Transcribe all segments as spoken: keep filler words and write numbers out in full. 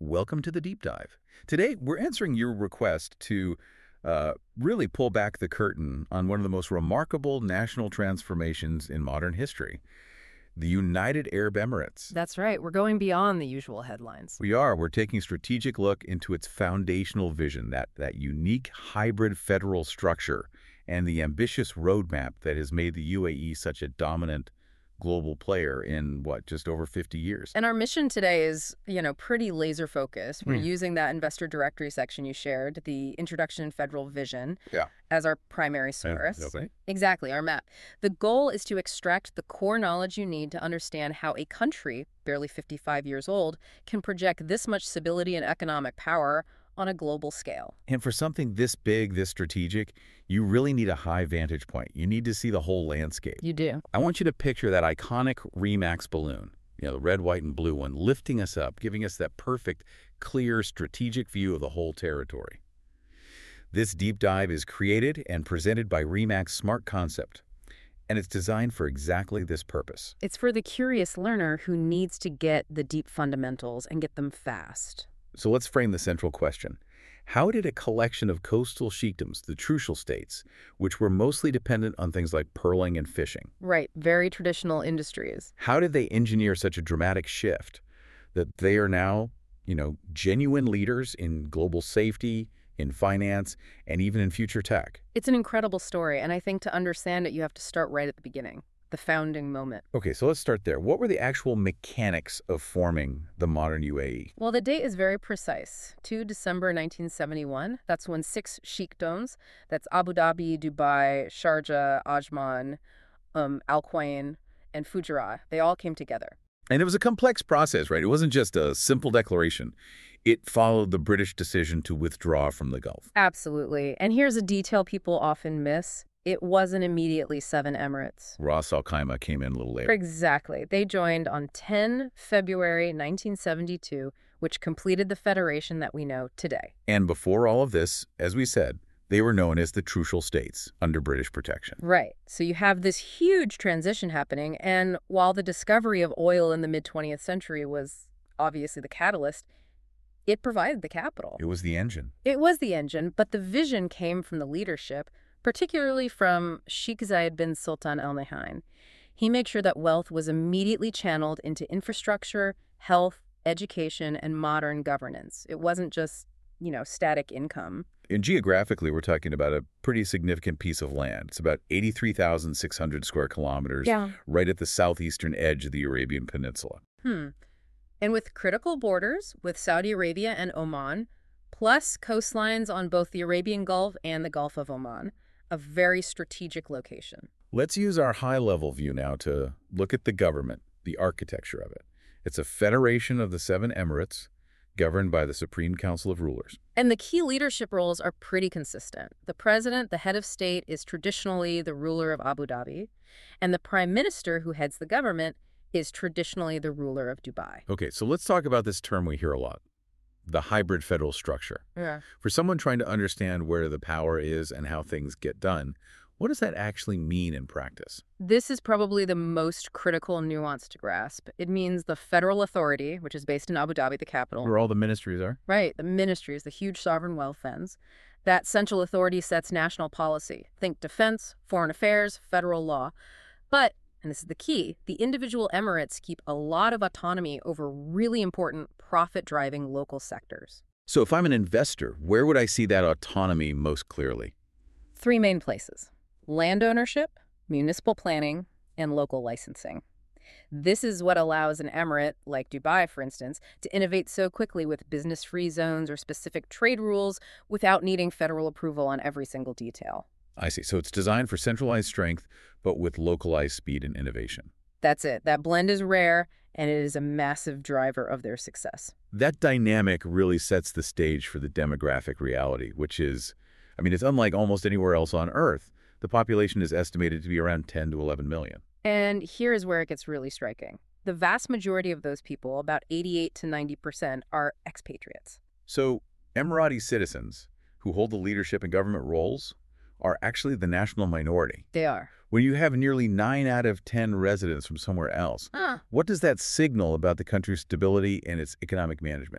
Welcome to the Deep Dive. Today, we're answering your request to uh, really pull back the curtain on one of the most remarkable national transformations in modern history, the United Arab Emirates. That's right. We're going beyond the usual headlines. We are. We're taking a strategic look into its foundational vision, that, that unique hybrid federal structure, and the ambitious roadmap that has made the U A E such a dominant global player in, what, just over fifty years. And our mission today is, you know, pretty laser focused. We're Mm. using that investor directory section you shared, the Introduction in Federal Vision, Yeah. as our primary source. okay. Exactly, our map. The goal is to extract the core knowledge you need to understand how a country, barely fifty-five years old, can project this much stability and economic power on a global scale. And for something this big, this strategic, you really need a high vantage point. You need to see the whole landscape. You do. I want you to picture that iconic Remax balloon, you know, the red, white, and blue one, lifting us up, giving us that perfect, clear, strategic view of the whole territory. This deep dive is created and presented by Remax Smart Concept, and it's designed for exactly this purpose. It's for the curious learner who needs to get the deep fundamentals and get them fast. So let's frame the central question. How did a collection of coastal sheikdoms, the Trucial states, which were mostly dependent on things like pearling and fishing, Right, very traditional industries. how did they engineer such a dramatic shift that they are now, you know, genuine leaders in global safety, in finance, and even in future tech? It's an incredible story, and I think to understand it, you have to start right at the beginning, the founding moment. Okay, so let's start there. What were the actual mechanics of forming the modern U A E? Well, the date is very precise, the second of December nineteen seventy-one. That's when six sheikdoms, that's Abu Dhabi, Dubai, Sharjah, Ajman, um, Al Quwain, and Fujairah, they all came together. And it was a complex process, right? It wasn't just a simple declaration. It followed the British decision to withdraw from the Gulf. Absolutely. And here's a detail people often miss. It wasn't immediately seven emirates. Ras Al Khaimah came in a little later. Exactly. They joined on the tenth of February nineteen seventy-two, which completed the federation that we know today. And before all of this, as we said, they were known as the Trucial states under British protection. Right. So you have this huge transition happening, and while the discovery of oil in the mid-twentieth century was obviously the catalyst, it provided the capital. It was the engine. It was the engine, but the vision came from the leadership, particularly from Sheikh Zayed bin Sultan Al Nahyan. He made sure that wealth was immediately channeled into infrastructure, health, education, and modern governance. It wasn't just, you know, static income. And geographically, we're talking about a pretty significant piece of land. It's about eighty-three thousand six hundred square kilometers, Yeah. right at the southeastern edge of the Arabian Peninsula. Hmm. And with critical borders with Saudi Arabia and Oman, plus coastlines on both the Arabian Gulf and the Gulf of Oman, a very strategic location. Let's use our high-level view now to look at the government, the architecture of it. It's a federation of the seven emirates governed by the Supreme Council of Rulers. And the key leadership roles are pretty consistent. The president, the head of state, is traditionally the ruler of Abu Dhabi, and the prime minister, who heads the government, is traditionally the ruler of Dubai. Okay, so let's talk about this term we hear a lot, the hybrid federal structure. Yeah. For someone trying to understand where the power is and how things get done, what does that actually mean in practice? This is probably the most critical nuance to grasp. It means the federal authority, which is based in Abu Dhabi, the capital. Where all the ministries are? Right, the ministries, the huge sovereign wealth funds. That central authority sets national policy. Think defense, foreign affairs, federal law. But, and this is the key, the individual emirates keep a lot of autonomy over really important profit-driving local sectors. So if I'm an investor, where would I see that autonomy most clearly? Three main places: land ownership, municipal planning, and local licensing. This is what allows an emirate, like Dubai, for instance, to innovate so quickly with business-free zones or specific trade rules without needing federal approval on every single detail. I see. So it's designed for centralized strength, but with localized speed and innovation. That's it. That blend is rare, and it is a massive driver of their success. That dynamic really sets the stage for the demographic reality, which is, I mean, it's unlike almost anywhere else on Earth. The population is estimated to be around ten to eleven million. And here is where it gets really striking. The vast majority of those people, about eighty-eight to ninety percent, are expatriates. So Emirati citizens who hold the leadership and government roles are actually the national minority. They are. When you have nearly nine out of ten residents from somewhere else, Huh. what does that signal about the country's stability and its economic management?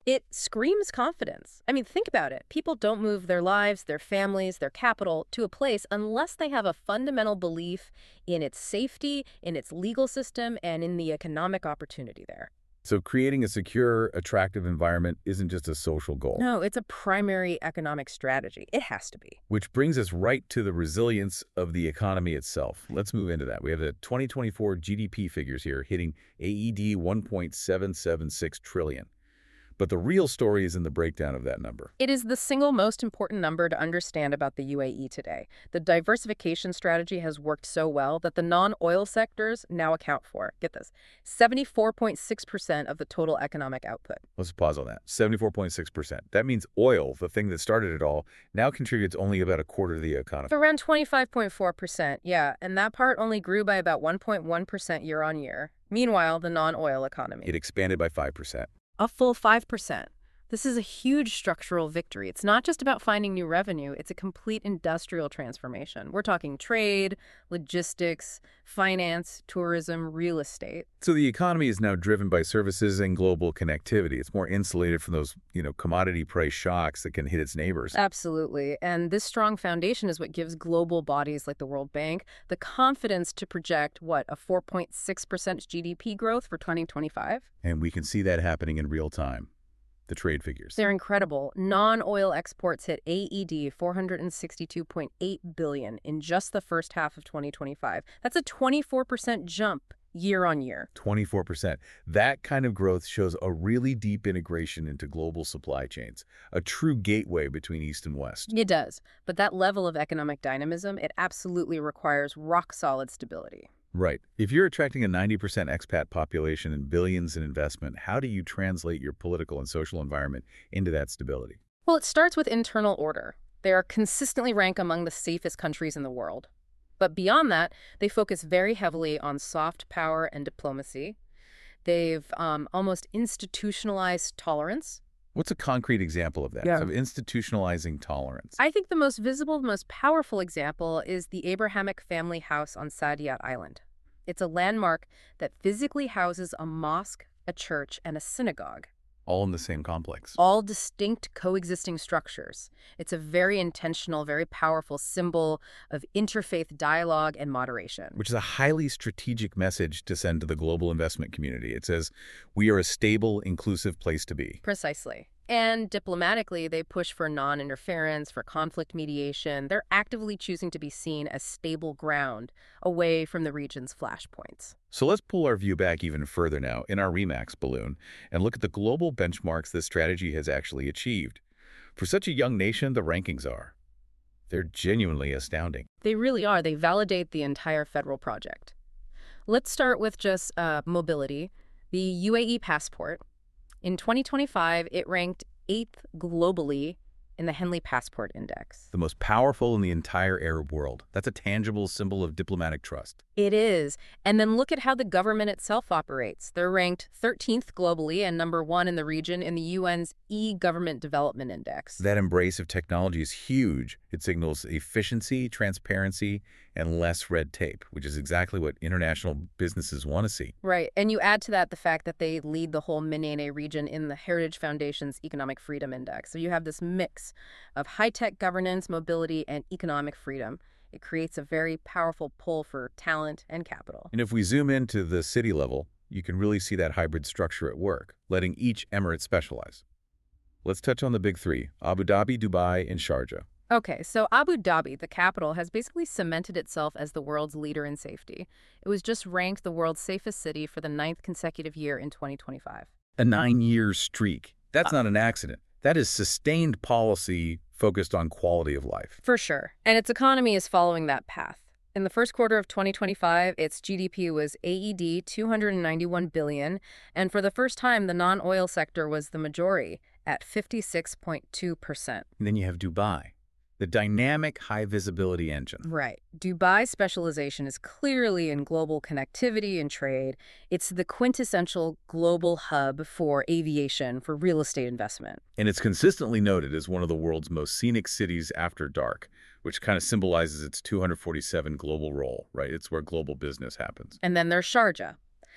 It screams confidence. I mean, think about it. People don't move their lives, their families, their capital to a place unless they have a fundamental belief in its safety, in its legal system, and in the economic opportunity there. So creating a secure, attractive environment isn't just a social goal. No, it's a primary economic strategy. It has to be. Which brings us right to the resilience of the economy itself. Let's move into that. We have the twenty twenty-four G D P figures here hitting A E D one point seven seven six trillion. But the real story is in the breakdown of that number. It is the single most important number to understand about the U A E today. The diversification strategy has worked so well that the non-oil sectors now account for, get this, seventy-four point six percent of the total economic output. Let's pause on that. seventy-four point six percent. That means oil, the thing that started it all, now contributes only about a quarter of the economy. Around twenty-five point four percent, yeah, and that part only grew by about one point one percent year on year. Meanwhile, the non-oil economy. It expanded by five percent. A full five percent. This is a huge structural victory. It's not just about finding new revenue, it's a complete industrial transformation. We're talking trade, logistics, finance, tourism, real estate. So the economy is now driven by services and global connectivity. It's more insulated from those, you know, commodity price shocks that can hit its neighbors. Absolutely. And this strong foundation is what gives global bodies like the World Bank the confidence to project, what, a four point six percent G D P growth for twenty twenty-five? And we can see that happening in real time. The trade figures. They're incredible. Non-oil exports hit A E D four hundred sixty-two point eight billion dollars in just the first half of twenty twenty-five. That's a twenty-four percent jump year on year. twenty-four percent. That kind of growth shows a really deep integration into global supply chains, a true gateway between East and West. It does. But that level of economic dynamism, it absolutely requires rock-solid stability. Right. If you're attracting a ninety percent expat population and billions in investment, how do you translate your political and social environment into that stability? Well, it starts with internal order. They are consistently ranked among the safest countries in the world. But beyond that, they focus very heavily on soft power and diplomacy. They've um, almost institutionalized tolerance. What's a concrete example of that, Yeah. of institutionalizing tolerance? I think the most visible, most powerful example is the Abrahamic family house on Saadiyat Island. It's a landmark that physically houses a mosque, a church, and a synagogue. All in the same complex. All distinct coexisting structures. It's a very intentional, very powerful symbol of interfaith dialogue and moderation. Which is a highly strategic message to send to the global investment community. It says, we are a stable, inclusive place to be. Precisely. And diplomatically, they push for non-interference, for conflict mediation. They're actively choosing to be seen as stable ground away from the region's flashpoints. So let's pull our view back even further now in our REMAX balloon and look at the global benchmarks this strategy has actually achieved. For such a young nation, the rankings are. They're genuinely astounding. They really are. They validate the entire federal project. Let's start with just uh, mobility. The U A E passport. In twenty twenty-five, it ranked eighth globally in the Henley Passport Index. The most powerful in the entire Arab world. That's a tangible symbol of diplomatic trust. It is. And then look at how the government itself operates. They're ranked thirteenth globally and number one in the region in the U N's E-Government Development Index. That embrace of technology is huge. It signals efficiency, transparency, and less red tape, which is exactly what international businesses want to see. Right. And you add to that the fact that they lead the whole MENA region in the Heritage Foundation's Economic Freedom Index. So you have this mix of high-tech governance, mobility, and economic freedom. It creates a very powerful pull for talent and capital. And if we zoom into the city level, you can really see that hybrid structure at work, letting each emirate specialize. Let's touch on the big three, Abu Dhabi, Dubai, and Sharjah. Okay, so Abu Dhabi, the capital, has basically cemented itself as the world's leader in safety. It was just ranked the world's safest city for the ninth consecutive year in twenty twenty-five. A nine-year streak. That's not an accident. That is sustained policy focused on quality of life. For sure. And its economy is following that path. In the first quarter of twenty twenty-five, its G D P was A E D two hundred ninety-one billion dollars, and for the first time, the non-oil sector was the majority at fifty-six point two percent. And then you have Dubai, the dynamic high-visibility engine. Right. Dubai's specialization is clearly in global connectivity and trade. It's the quintessential global hub for aviation, for real estate investment. And it's consistently noted as one of the world's most scenic cities after dark, which kind of symbolizes its two hundred forty-seven global role, right? It's where global business happens. And then there's Sharjah.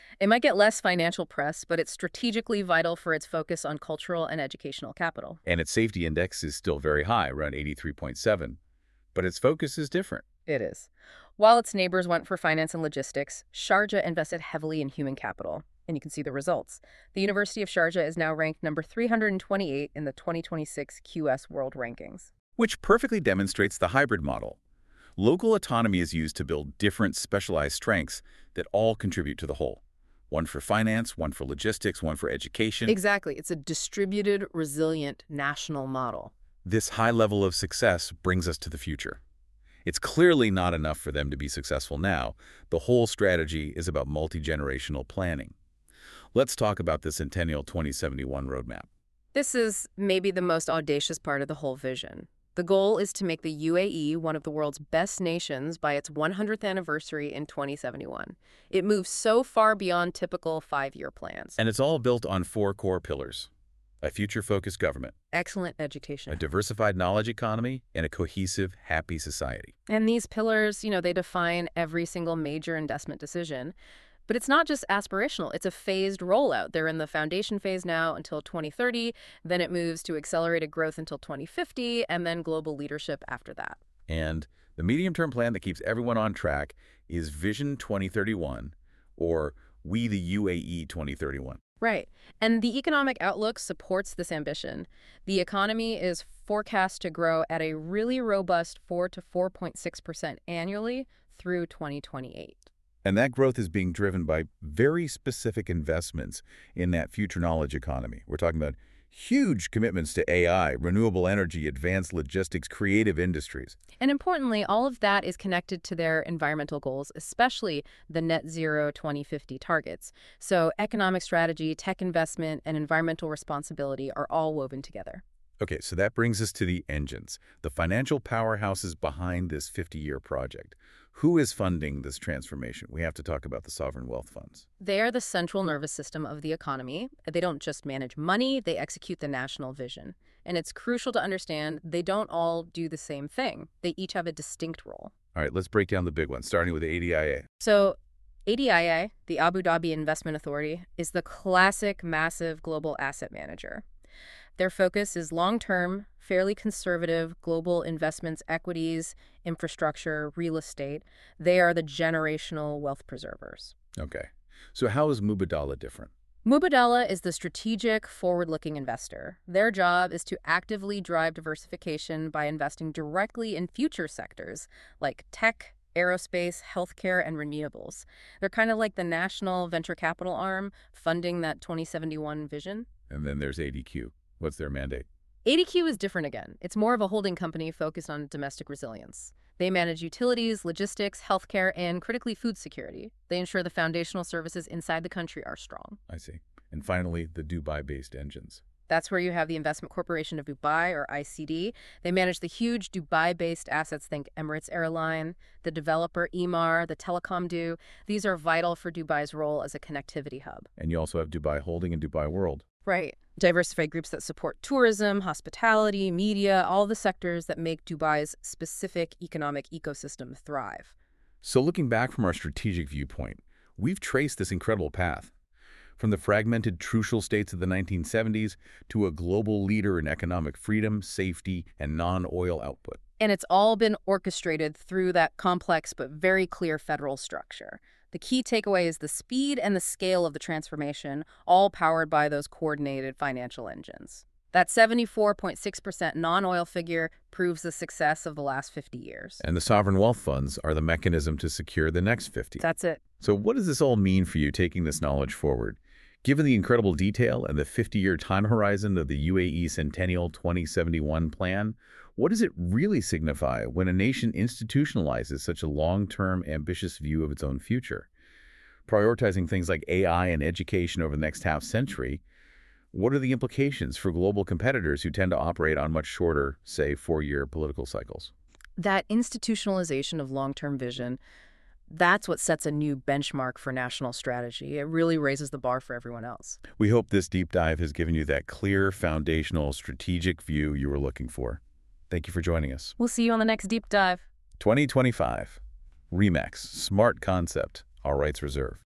It might get less financial press, but it's strategically vital for its focus on cultural and educational capital. And its safety index is still very high, around eighty-three point seven. But its focus is different. It is. While its neighbors went for finance and logistics, Sharjah invested heavily in human capital, and you can see the results. The University of Sharjah is now ranked number three hundred twenty-eight in the twenty twenty-six Q S World Rankings. Which perfectly demonstrates the hybrid model. Local autonomy is used to build different specialized strengths that all contribute to the whole. One for finance, one for logistics, one for education. Exactly. It's a distributed, resilient national model. This high level of success brings us to the future. It's clearly not enough for them to be successful now. The whole strategy is about multi-generational planning. Let's talk about the Centennial twenty seventy-one roadmap. This is maybe the most audacious part of the whole vision. The goal is to make the U A E one of the world's best nations by its one hundredth anniversary in twenty seventy-one. It moves so far beyond typical five-year plans. And it's all built on four core pillars: a future-focused government, Excellent education. a diversified knowledge economy, and a cohesive, happy society. And these pillars, you know, they define every single major investment decision. But it's not just aspirational, it's a phased rollout. They're in the foundation phase now until twenty thirty, then it moves to accelerated growth until twenty fifty, and then global leadership after that. And the medium-term plan that keeps everyone on track is Vision twenty thirty-one, or We the U A E twenty thirty-one. Right. And the economic outlook supports this ambition. The economy is forecast to grow at a really robust four to four point six percent annually through twenty twenty-eight. And that growth is being driven by very specific investments in that future knowledge economy. We're talking about huge commitments to A I, renewable energy, advanced logistics, creative industries. And importantly, all of that is connected to their environmental goals, especially the net zero twenty fifty targets. So economic strategy, tech investment, and environmental responsibility are all woven together. Okay, so that brings us to the engines, the financial powerhouses behind this fifty-year project. Who is funding this transformation? We have to talk about the sovereign wealth funds. They are the central nervous system of the economy. They don't just manage money, they execute the national vision. And it's crucial to understand they don't all do the same thing. They each have a distinct role. All right, let's break down the big ones, starting with the A D I A. So A D I A, the Abu Dhabi Investment Authority, is the classic massive global asset manager. Their focus is long-term, fairly conservative global investments, equities, infrastructure, real estate. They are the generational wealth preservers. Okay, so how is Mubadala different? Mubadala is the strategic, forward-looking investor. Their job is to actively drive diversification by investing directly in future sectors like tech, aerospace, healthcare, and renewables. They're kind of like the national venture capital arm funding that twenty seventy-one vision. And then there's A D Q. What's their mandate? A D Q is different again. It's more of a holding company focused on domestic resilience. They manage utilities, logistics, healthcare, and critically food security. They ensure the foundational services inside the country are strong. I see. And finally, the Dubai-based engines. That's where you have the Investment Corporation of Dubai, or I C D. They manage the huge Dubai-based assets. Think Emirates Airline, the developer Emaar, the telecom do. These are vital for Dubai's role as a connectivity hub. And you also have Dubai Holding and Dubai World. Right. Diversified groups that support tourism, hospitality, media, all the sectors that make Dubai's specific economic ecosystem thrive. So looking back from our strategic viewpoint, we've traced this incredible path. From the fragmented trucial states of the nineteen seventies to a global leader in economic freedom, safety, and non-oil output. And it's all been orchestrated through that complex but very clear federal structure. The key takeaway is the speed and the scale of the transformation, all powered by those coordinated financial engines. That seventy-four point six percent non-oil figure proves the success of the last fifty years. And the sovereign wealth funds are the mechanism to secure the next fifty. That's it. So what does this all mean for you taking this knowledge forward? Given the incredible detail and the fifty-year time horizon of the U A E Centennial twenty seventy-one plan, what does it really signify when a nation institutionalizes such a long-term, ambitious view of its own future? Prioritizing things like A I and education over the next half century, what are the implications for global competitors who tend to operate on much shorter, say, four-year political cycles? That institutionalization of long-term vision, that's what sets a new benchmark for national strategy. It really raises the bar for everyone else. We hope this deep dive has given you that clear, foundational, strategic view you were looking for. Thank you for joining us. We'll see you on the next deep dive. twenty twenty-five. RE/MAX. Smart concept. All rights reserved.